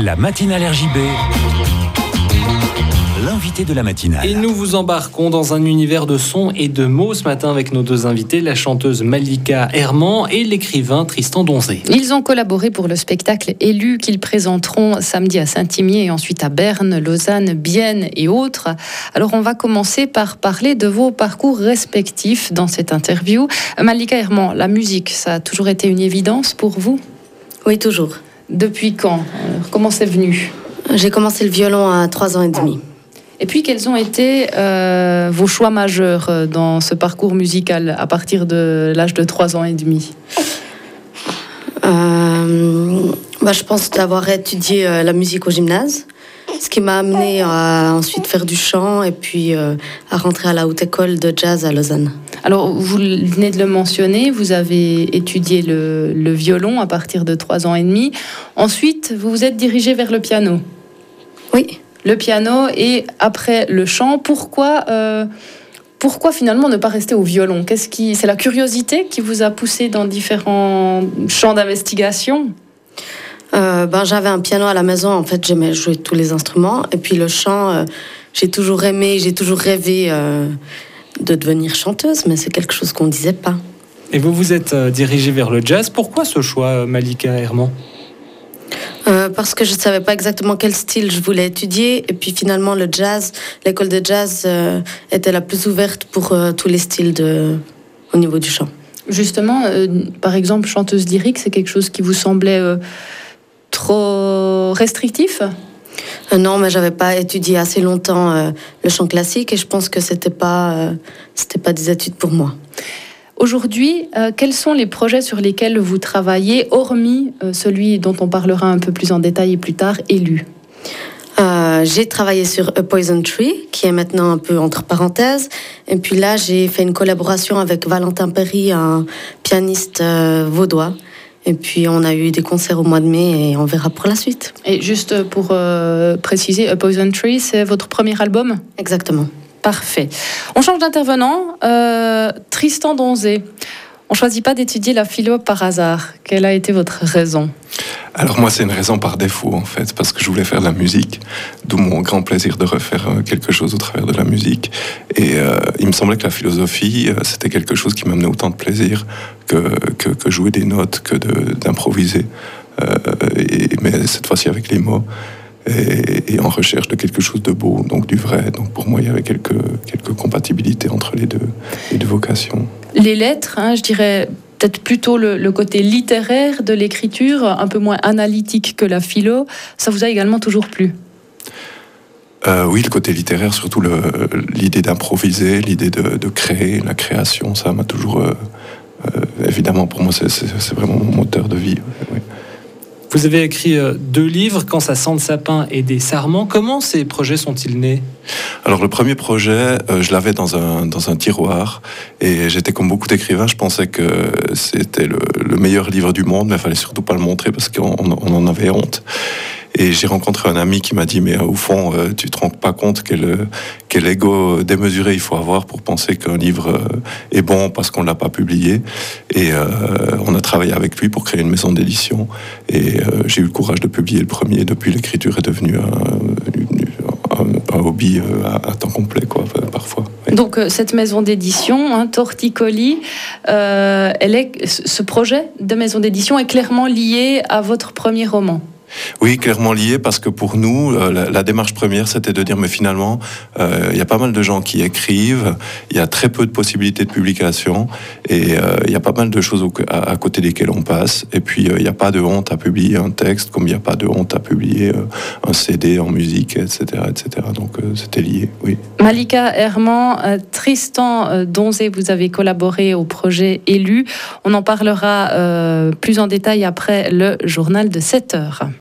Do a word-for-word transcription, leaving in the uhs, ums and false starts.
La matinale R J B, l'invité de la matinale. Et nous vous embarquons dans un univers de sons et de mots ce matin avec nos deux invités, la chanteuse Malika Herman et l'écrivain Tristan Donzé. Ils ont collaboré pour le spectacle Élu qu'ils présenteront samedi à Saint-Imier et ensuite à Berne, Lausanne, Bienne et autres. Alors on va commencer par parler de vos parcours respectifs dans cette interview. Malika Herman, la musique, ça a toujours été une évidence pour vous ? Oui, toujours. Depuis quand ? Comment c'est venu ? J'ai commencé le violon à trois ans et demi. Et puis, quels ont été euh, vos choix majeurs dans ce parcours musical à partir de l'âge de trois ans et demi ? euh, bah, Je pense d'avoir étudié euh, la musique au gymnase, ce qui m'a amené à ensuite faire du chant et puis euh, à rentrer à la haute école de jazz à Lausanne. Alors, vous venez de le mentionner, vous avez étudié le, le violon à partir de trois ans et demi. Ensuite, vous vous êtes dirigé vers le piano. Oui. Le piano et après le chant. Pourquoi, euh, pourquoi finalement ne pas rester au violon ? Qu'est-ce qui, c'est la curiosité qui vous a poussé dans différents champs d'investigation ? euh, ben, J'avais un piano à la maison, en fait j'aimais jouer tous les instruments. Et puis le chant, euh, j'ai toujours aimé, j'ai toujours rêvé euh, de devenir chanteuse, mais c'est quelque chose qu'on ne disait pas. Et vous vous êtes euh, dirigé vers le jazz. Pourquoi ce choix, Malika Herman ? Euh, parce que je ne savais pas exactement quel style je voulais étudier. Et puis finalement, le jazz, l'école de jazz euh, était la plus ouverte pour euh, tous les styles de, au niveau du chant. Justement, euh, par exemple, chanteuse lyrique, c'est quelque chose qui vous semblait euh, trop restrictif ? euh, Non, mais je n'avais pas étudié assez longtemps euh, le chant classique et je pense que ce n'était pas, euh, c'était pas des études pour moi. Aujourd'hui, euh, quels sont les projets sur lesquels vous travaillez, hormis euh, celui dont on parlera un peu plus en détail plus tard, Élu ? euh, J'ai travaillé sur A Poison Tree, qui est maintenant un peu entre parenthèses. Et puis là, j'ai fait une collaboration avec Valentin Perry, un pianiste euh, vaudois. Et puis, on a eu des concerts au mois de mai et on verra pour la suite. Et juste pour euh, préciser, A Poison Tree, c'est votre premier album ? Exactement. Parfait. On change d'intervenant. Euh, Tristan Donzé, on ne choisit pas d'étudier la philo par hasard. Quelle a été votre raison ? Alors moi, c'est une raison par défaut, en fait, parce que je voulais faire de la musique, d'où mon grand plaisir de refaire quelque chose au travers de la musique. Et euh, il me semblait que la philosophie, euh, c'était quelque chose qui m'amenait autant de plaisir que, que, que jouer des notes, que de, d'improviser. Euh, et, mais cette fois-ci avec les mots. Et, et en recherche de quelque chose de beau, donc du vrai. Donc pour moi, il y avait quelques, quelques compatibilités entre les deux, les deux vocations. Les lettres, hein, je dirais peut-être plutôt le, le côté littéraire de l'écriture, un peu moins analytique que la philo, ça vous a également toujours plu ? euh, Oui, le côté littéraire, surtout le, l'idée d'improviser, l'idée de, de créer, la création, ça m'a toujours... Euh, euh, évidemment, pour moi, c'est, c'est, c'est vraiment mon moteur de vie. Oui. Vous avez écrit deux livres, Quand ça sent le sapin et Des sarments. Comment ces projets sont-ils nés ? Alors le premier projet, euh, je l'avais dans un, dans un tiroir et j'étais comme beaucoup d'écrivains, je pensais que c'était le, le meilleur livre du monde, mais il fallait surtout pas le montrer parce qu'on on en avait honte. Et j'ai rencontré un ami qui m'a dit, mais au fond, euh, tu te rends pas compte quel, quel ego démesuré il faut avoir pour penser qu'un livre euh, est bon parce qu'on l'a pas publié. Et euh, on a travaillé avec lui pour créer une maison d'édition. Et euh, j'ai eu le courage de publier le premier. Depuis, l'écriture est devenue un, un, un hobby à, à temps complet, quoi, parfois. Oui. Donc euh, cette maison d'édition, hein, Torticolis, euh, elle est, ce projet de maison d'édition est clairement lié à votre premier roman. Oui, clairement lié, parce que pour nous, euh, la, la démarche première, c'était de dire, mais finalement, euh, il y a pas mal de gens qui écrivent, il y a très peu de possibilités de publication, et euh, il y a pas mal de choses au, à, à côté desquelles on passe, et puis euh, il n'y a pas de honte à publier un texte, comme il n'y a pas de honte à publier euh, un C D en musique, et cetera, et cetera. Donc euh, c'était lié, oui. Malika Herman, euh, Tristan euh, Donzé, vous avez collaboré au projet Élu. On en parlera euh, plus en détail après le journal de sept heures.